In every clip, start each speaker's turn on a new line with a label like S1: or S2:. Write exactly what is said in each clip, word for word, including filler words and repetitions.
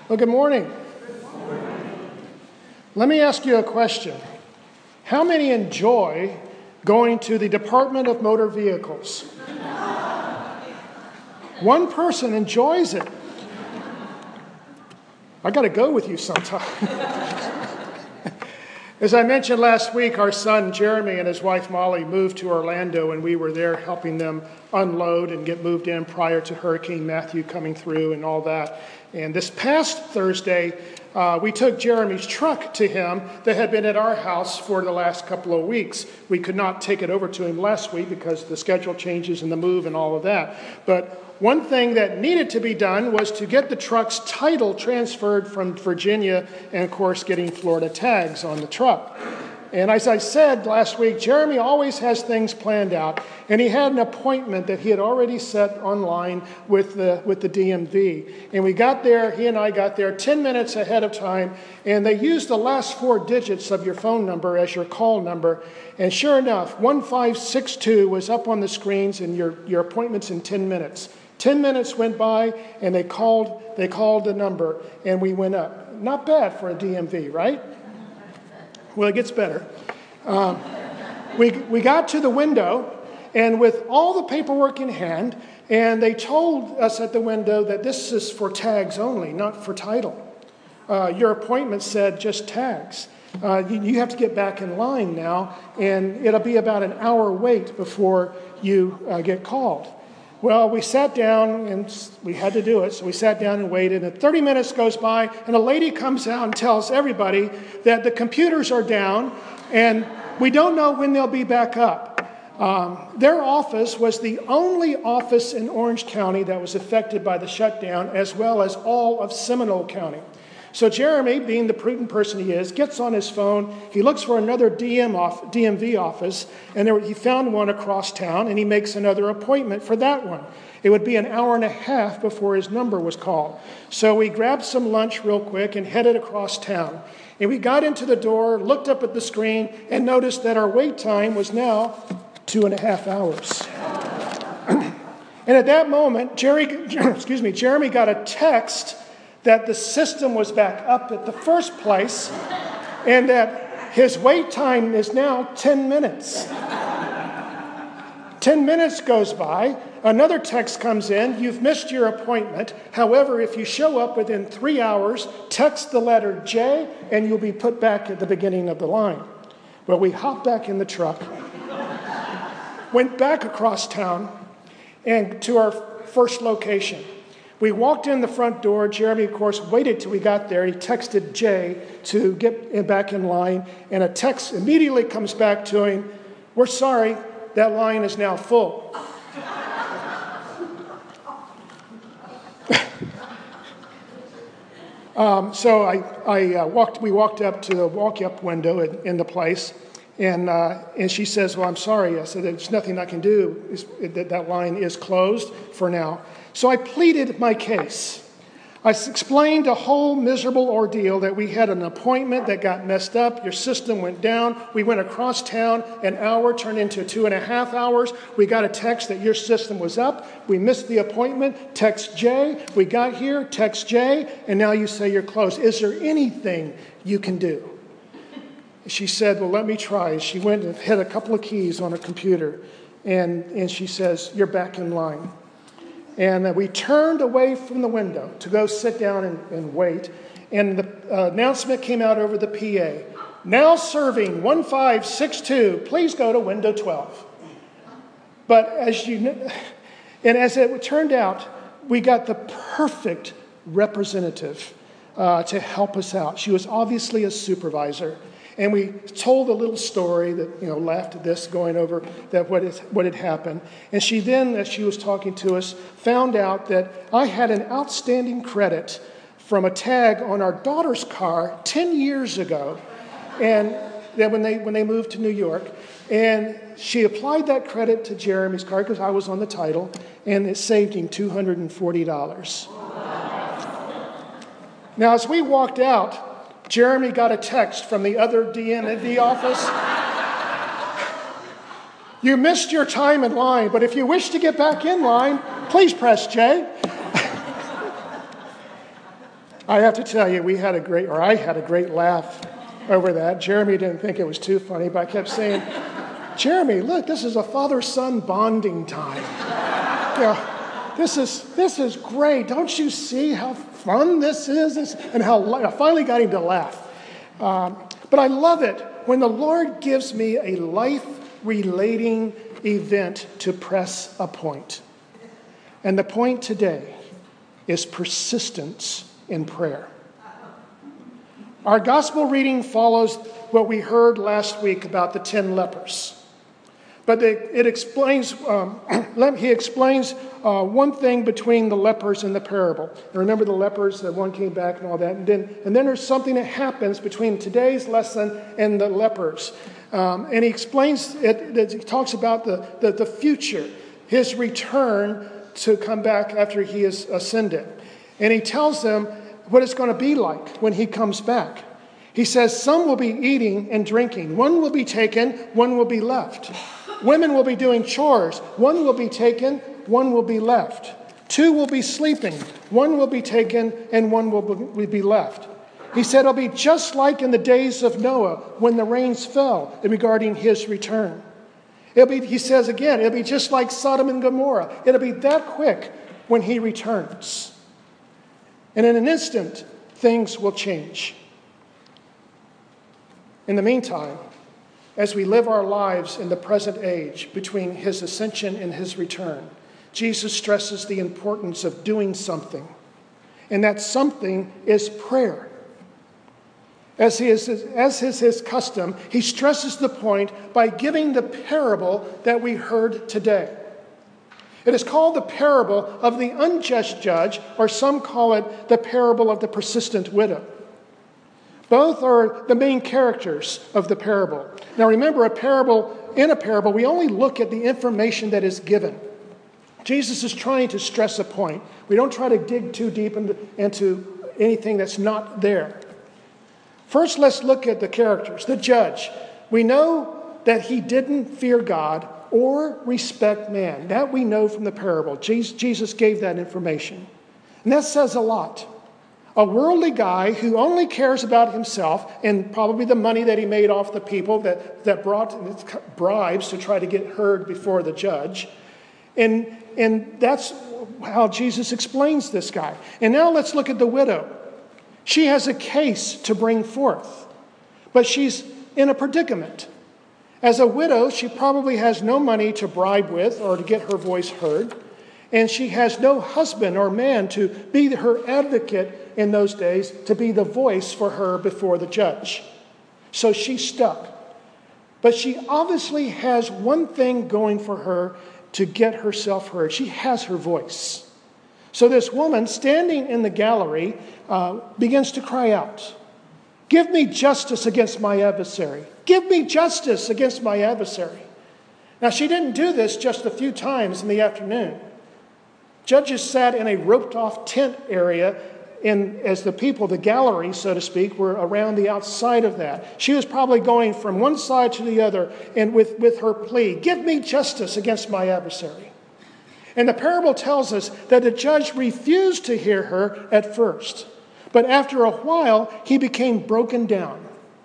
S1: Well, good morning. Let me ask you a question. How many enjoy going to the Department of Motor Vehicles? One person enjoys it. I got to go with you sometime. As I mentioned last week, our son Jeremy and his wife Molly moved to Orlando, and we were there helping them unload and get moved in prior to Hurricane Matthew coming through and all that. And this past Thursday, uh, we took Jeremy's truck to him that had been at our house for the last couple of weeks. We could not take it over to him last week because of the schedule changes and the move and all of that. But one thing that needed to be done was to get the truck's title transferred from Virginia and, of course, getting Florida tags on the truck. And as I said last week, Jeremy always has things planned out, and he had an appointment that he had already set online with the with the D M V. And we got there, he and I got there ten minutes ahead of time, and they used the last four digits of your phone number as your call number. And sure enough, one five six two was up on the screens, and your, your appointment's in ten minutes. Ten minutes went by, and they called they called the number, and we went up. Not bad for a D M V, right? Well, it gets better. Um, we we got to the window, and with all the paperwork in hand, and they told us at the window that this is for tags only, not for title. Uh, your appointment said just tags. Uh, you, you have to get back in line now, and it'll be about an hour wait before you uh, get called. Well, we sat down, and we had to do it, so we sat down and waited, and thirty minutes goes by, and a lady comes out and tells everybody that the computers are down, and we don't know when they'll be back up. Um, their office was the only office in Orange County that was affected by the shutdown, as well as all of Seminole County. So Jeremy, being the prudent person he is, gets on his phone. He looks for another D M, off, D M V office, and there, he found one across town, and he makes another appointment for that one. It would be an hour and a half before his number was called. So we grabbed some lunch real quick and headed across town. And we got into the door, looked up at the screen, and noticed that our wait time was now two and a half hours. And at that moment, Jerry, excuse me, Jeremy got a text that the system was back up at the first place, and that his wait time is now ten minutes. ten minutes goes by, another text comes in, you've missed your appointment. However, if you show up within three hours, text the letter J, and you'll be put back at the beginning of the line. Well, we hopped back in the truck, went back across town, and to our first location. We walked in the front door. Jeremy, of course, waited till we got there. He texted Jay to get back in line, and a text immediately comes back to him, "We're sorry, that line is now full." um, so I, I uh, walked. We walked up to the walk-up window in, in the place, and uh, and she says, "Well, I'm sorry." I said, "There's nothing I can do. It's, that that line is closed for now." So I pleaded my case. I explained a whole miserable ordeal that we had an appointment that got messed up. Your system went down. We went across town. An hour turned into two and a half hours. We got a text that your system was up. We missed the appointment. Text J. We got here. Text J. And now you say you're closed. Is there anything you can do? She said, "Well, let me try." She went and hit a couple of keys on her computer. And, and she says, "You're back in line." And we turned away from the window to go sit down and, and wait. And the uh, announcement came out over the P A. "Now serving one five six two, please go to window twelve. But as you know, and as it turned out, we got the perfect representative uh, to help us out. She was obviously a supervisor. And we told a little story that, you know, laughed at this, going over that what, is, what had happened. And she then, as she was talking to us, found out that I had an outstanding credit from a tag on our daughter's car ten years ago, and that when they when they moved to New York. And she applied that credit to Jeremy's car because I was on the title, and it saved him two hundred forty dollars. Now, as we walked out, Jeremy got a text from the other D M V office. "You missed your time in line, but if you wish to get back in line, please press J." I have to tell you, we had a great, or I had a great laugh over that. Jeremy didn't think it was too funny, but I kept saying, Jeremy, look, this is a father-son bonding time. You know, this is this is great. Don't you see how fun this is? This, and how I finally got him to laugh. Um, but I love it when the Lord gives me a life-relating event to press a point. And the point today is persistence in prayer. Our gospel reading follows what we heard last week about the ten lepers. But it explains, um, he explains uh, one thing between the lepers and the parable. And remember the lepers, that one came back and all that. And then, and then there's something that happens between today's lesson and the lepers. Um, and he explains, it, it, he talks about the, the, the future, his return to come back after he is ascended. And he tells them what it's going to be like when he comes back. He says, some will be eating and drinking. One will be taken, one will be left. Women will be doing chores. One will be taken, one will be left. Two will be sleeping. One will be taken, and one will be left. He said it'll be just like in the days of Noah when the rains fell regarding his return. It'll be, he says again, it'll be just like Sodom and Gomorrah. It'll be that quick when he returns. And in an instant, things will change. In the meantime, as we live our lives in the present age between his ascension and his return, Jesus stresses the importance of doing something. And that something is prayer. As, he is, as is his custom, he stresses the point by giving the parable that we heard today. It is called the parable of the unjust judge, or some call it the parable of the persistent widow. Both are the main characters of the parable. Now remember, a parable, in a parable, we only look at the information that is given. Jesus is trying to stress a point. We don't try to dig too deep into, into anything that's not there. First, let's look at the characters. The judge. We know that he didn't fear God or respect man. That we know from the parable. Jesus gave that information. And that says a lot. A worldly guy who only cares about himself and probably the money that he made off the people that, that brought bribes to try to get heard before the judge. And, and that's how Jesus explains this guy. And now let's look at the widow. She has a case to bring forth, but she's in a predicament. As a widow, she probably has no money to bribe with or to get her voice heard. And she has no husband or man to be her advocate in those days, to be the voice for her before the judge. So she's stuck. But she obviously has one thing going for her to get herself heard. She has her voice. So this woman standing in the gallery uh, begins to cry out, "Give me justice against my adversary. Give me justice against my adversary." Now she didn't do this just a few times in the afternoon. Judges sat in a roped-off tent area in, as the people, the gallery, so to speak, were around the outside of that. She was probably going from one side to the other and with, with her plea, "Give me justice against my adversary." And the parable tells us that the judge refused to hear her at first. But after a while, he became broken down.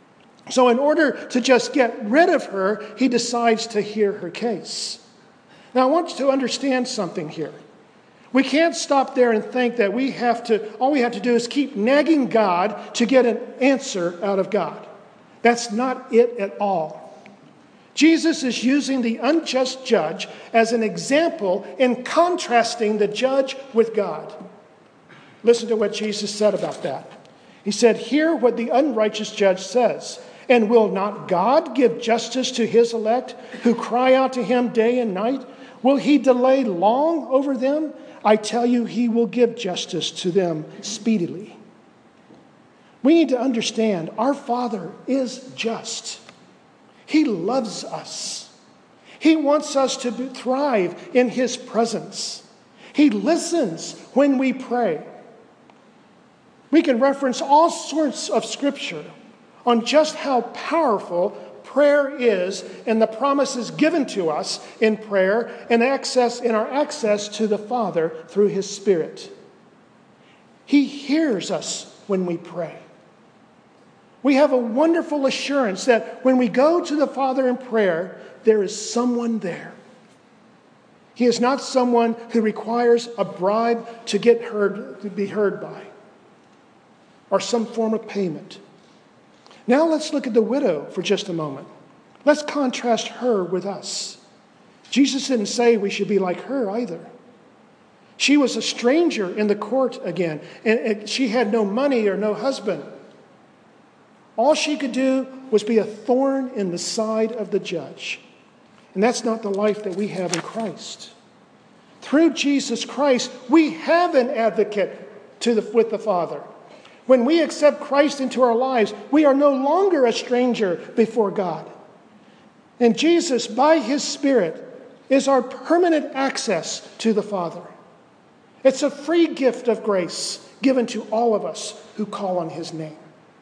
S1: So in order to just get rid of her, he decides to hear her case. Now I want you to understand something here. We can't stop there and think that we have to, all we have to do is keep nagging God to get an answer out of God. That's not it at all. Jesus is using the unjust judge as an example in contrasting the judge with God. Listen to what Jesus said about that. He said, "Hear what the unrighteous judge says. And will not God give justice to his elect who cry out to him day and night? Will he delay long over them? I tell you, he will give justice to them speedily." We need to understand our Father is just. He loves us. He wants us to thrive in his presence. He listens when we pray. We can reference all sorts of scripture on just how powerful prayer is and the promises given to us in prayer and access in our access to the Father through his Spirit. He hears us when we pray. We have a wonderful assurance that when we go to the Father in prayer, there is someone there. He is not someone who requires a bribe to get heard, to be heard by, or some form of payment. Now let's look at the widow for just a moment. Let's contrast her with us. Jesus didn't say we should be like her either. She was a stranger in the court again, and she had no money or no husband. All she could do was be a thorn in the side of the judge. And that's not the life that we have in Christ. Through Jesus Christ, we have an advocate to the, with the Father. When we accept Christ into our lives, we are no longer a stranger before God. And Jesus, by His Spirit, is our permanent access to the Father. It's a free gift of grace given to all of us who call on His name.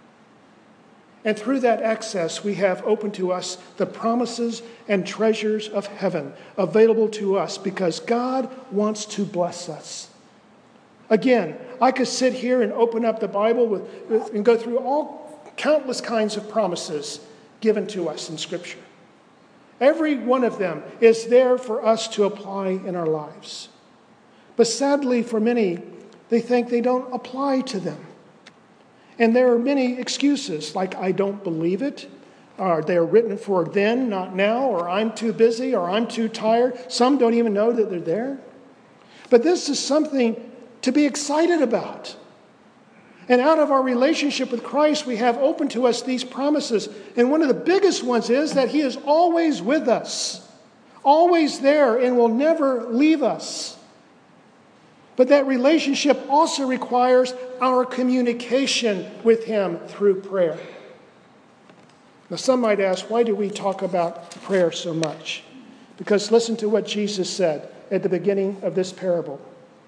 S1: And through that access, we have open to us the promises and treasures of heaven available to us because God wants to bless us. Again, I could sit here and open up the Bible with, with, and go through all countless kinds of promises given to us in Scripture. Every one of them is there for us to apply in our lives. But sadly, for many, they think they don't apply to them. And there are many excuses, like I don't believe it, or they're written for then, not now, or I'm too busy, or I'm too tired. Some don't even know that they're there. But this is something to be excited about. And out of our relationship with Christ, we have open to us these promises. And one of the biggest ones is that He is always with us, always there, and will never leave us. But that relationship also requires our communication with Him through prayer. Now, some might ask, why do we talk about prayer so much? Because listen to what Jesus said at the beginning of this parable.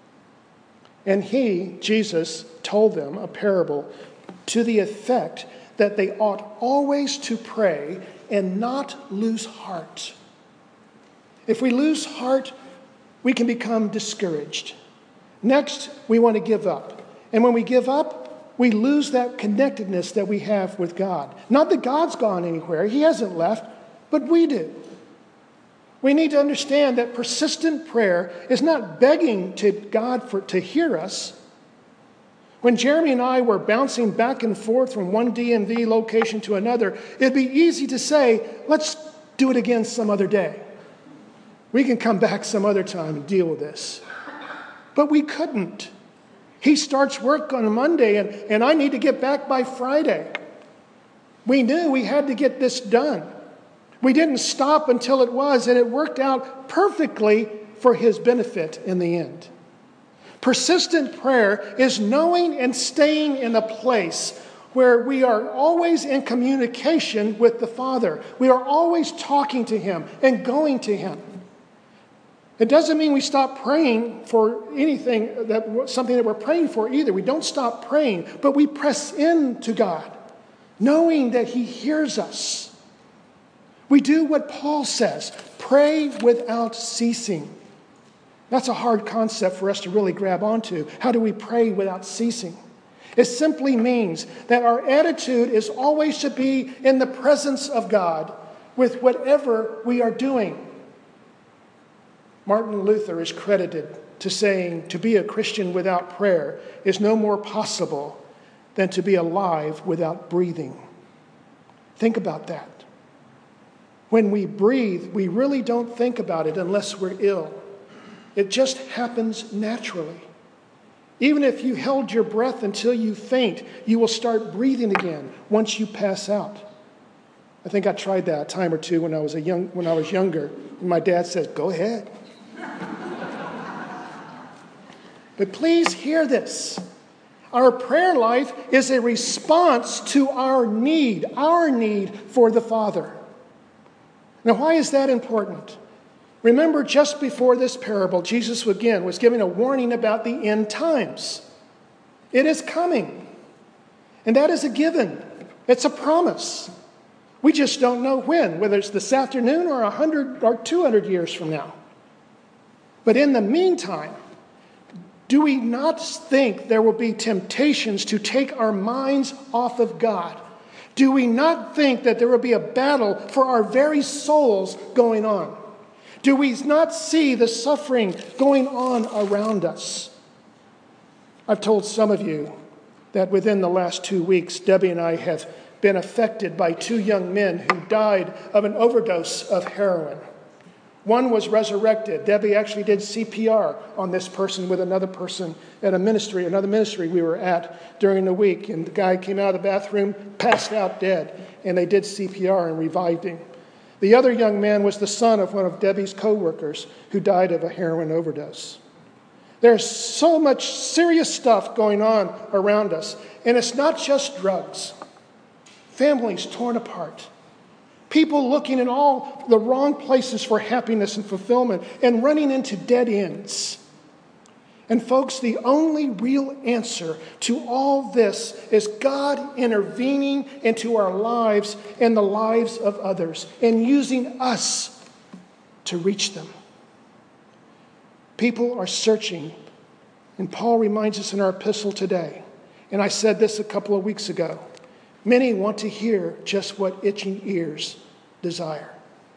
S1: And He, Jesus, told them a parable to the effect that they ought always to pray and not lose heart. If we lose heart, we can become discouraged. Next, we want to give up. And when we give up, we lose that connectedness that we have with God. Not that God's gone anywhere. He hasn't left, but we do. We need to understand that persistent prayer is not begging to God for, to hear us. When Jeremy and I were bouncing back and forth from one D M V location to another, it'd be easy to say, let's do it again some other day. We can come back some other time and deal with this. But we couldn't. He starts work on a Monday, and, and I need to get back by Friday. We knew we had to get this done. We didn't stop until it was, and it worked out perfectly for His benefit in the end. Persistent prayer is knowing and staying in a place where we are always in communication with the Father. We are always talking to Him and going to Him. It doesn't mean we stop praying for anything, that something that we're praying for either. We don't stop praying, but we press in to God, knowing that He hears us. We do what Paul says, pray without ceasing. That's a hard concept for us to really grab onto. How do we pray without ceasing? It simply means that our attitude is always to be in the presence of God with whatever we are doing. Martin Luther is credited to saying to be a Christian without prayer is no more possible than to be alive without breathing. Think about that. When we breathe, we really don't think about it unless we're ill. It just happens naturally. Even if you held your breath until you faint, you will start breathing again once you pass out. I think I tried that a time or two when I was a young when I was younger, and my dad said, "Go ahead." But please hear this. Our prayer life is a response to our need, our need for the Father. Now, why is that important? Remember, just before this parable, Jesus again was giving a warning about the end times. It is coming. And that is a given. It's a promise. We just don't know when, whether it's this afternoon or one hundred or two hundred years from now. But in the meantime, Do we not think there will be temptations to take our minds off of God? Do we not think that there will be a battle for our very souls going on? Do we not see the suffering going on around us? I've told some of you that within the last two weeks, Debbie and I have been affected by two young men who died of an overdose of heroin. One was resurrected. Debbie actually did C P R on this person with another person at a ministry, another ministry we were at during the week. And the guy came out of the bathroom, passed out dead, and they did C P R and revived him. The other young man was the son of one of Debbie's co-workers who died of a heroin overdose. There's so much serious stuff going on around us. And it's not just drugs. Families torn apart. People looking in all the wrong places for happiness and fulfillment and running into dead ends. And folks, the only real answer to all this is God intervening into our lives and the lives of others and using us to reach them. People are searching, and Paul reminds us in our epistle today, and I said this a couple of weeks ago, many want to hear just what itching ears desire.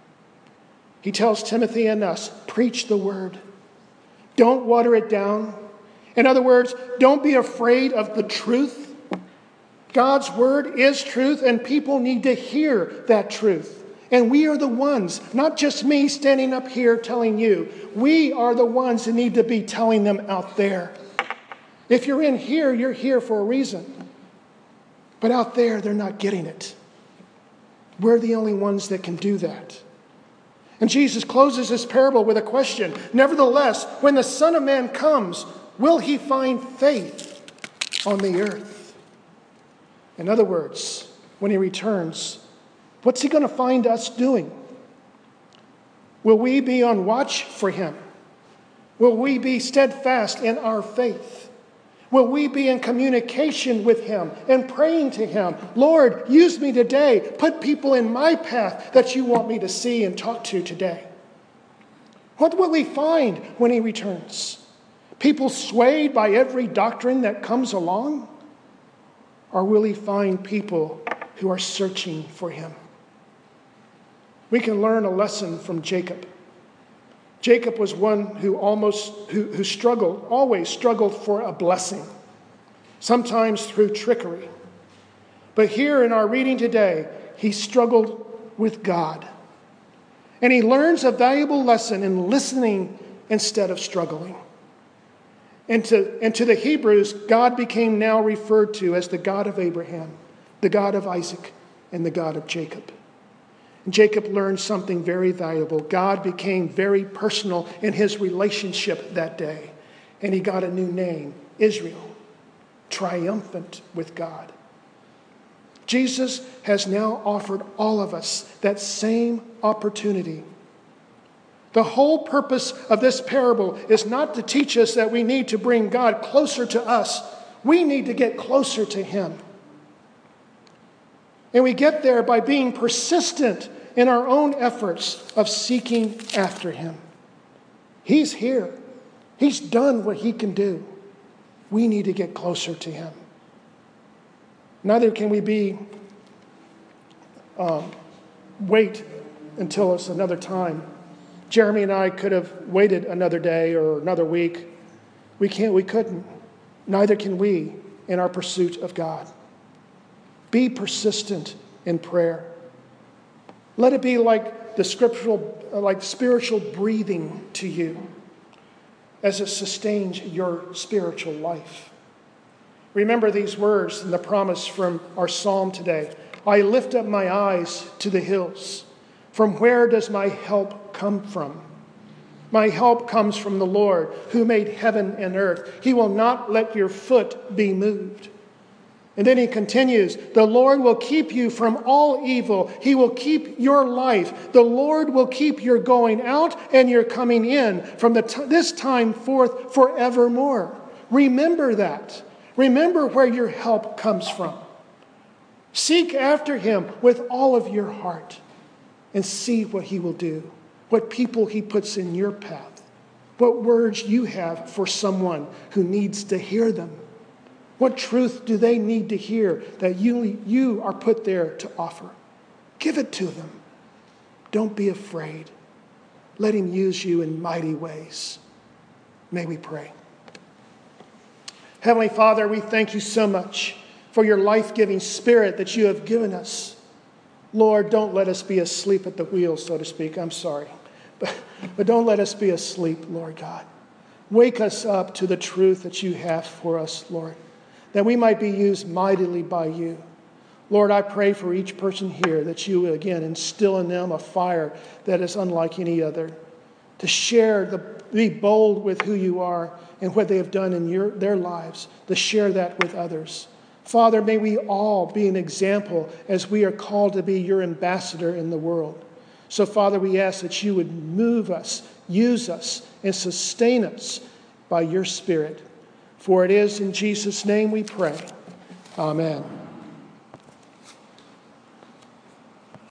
S1: He tells Timothy and us, preach the word. Don't water it down. In other words, don't be afraid of the truth. God's word is truth, and people need to hear that truth. And we are the ones, not just me standing up here telling you, we are the ones that need to be telling them out there. If you're in here, you're here for a reason. But out there, they're not getting it. We're the only ones that can do that. And Jesus closes this parable with a question. Nevertheless, when the Son of Man comes, will he find faith on the earth? In other words, when he returns, what's he going to find us doing? Will we be on watch for him? Will we be steadfast in our faith? Will we be in communication with him and praying to him? Lord, use me today. Put people in my path that you want me to see and talk to today. What will we find when he returns? People swayed by every doctrine that comes along? Or will he find people who are searching for him? We can learn a lesson from Jacob. Jacob was one who almost, who, who struggled, always struggled for a blessing, sometimes through trickery. But here in our reading today, he struggled with God. And he learns a valuable lesson in listening instead of struggling. And to, and to the Hebrews, God became now referred to as the God of Abraham, the God of Isaac, and the God of Jacob. And Jacob learned something very valuable. God became very personal in his relationship that day. And he got a new name, Israel, triumphant with God. Jesus has now offered all of us that same opportunity. The whole purpose of this parable is not to teach us that we need to bring God closer to us. We need to get closer to him. And we get there by being persistent in our own efforts of seeking after him. He's here. He's done what he can do. We need to get closer to him. Neither can we be um, wait until it's another time. Jeremy and I could have waited another day or another week. We can't. We couldn't. Neither can we in our pursuit of God. Be persistent in prayer. Let it be like the scriptural, like spiritual breathing to you as it sustains your spiritual life. Remember these words and the promise from our psalm today. I lift up my eyes to the hills. From where does my help come from? My help comes from the Lord who made heaven and earth. He will not let your foot be moved. And then he continues, the Lord will keep you from all evil. He will keep your life. The Lord will keep your going out and your coming in from the t- this time forth forevermore. Remember that. Remember where your help comes from. Seek after him with all of your heart and see what he will do, what people he puts in your path. what words you have for someone who needs to hear them. What truth do they need to hear that you, you are put there to offer? Give it to them. Don't be afraid. Let him use you in mighty ways. May we pray. Heavenly Father, we thank you so much for your life-giving Spirit that you have given us. Lord, don't let us be asleep at the wheel, so to speak. I'm sorry. But, but don't let us be asleep, Lord God. Wake us up to the truth that you have for us, Lord, that we might be used mightily by you. Lord, I pray for each person here that you will again instill in them a fire that is unlike any other, to share, the, be bold with who you are and what they have done in your, their lives, to share that with others. Father, may we all be an example as we are called to be your ambassador in the world. So, Father, we ask that you would move us, use us, and sustain us by your Spirit. For it is in Jesus' name we pray. Amen.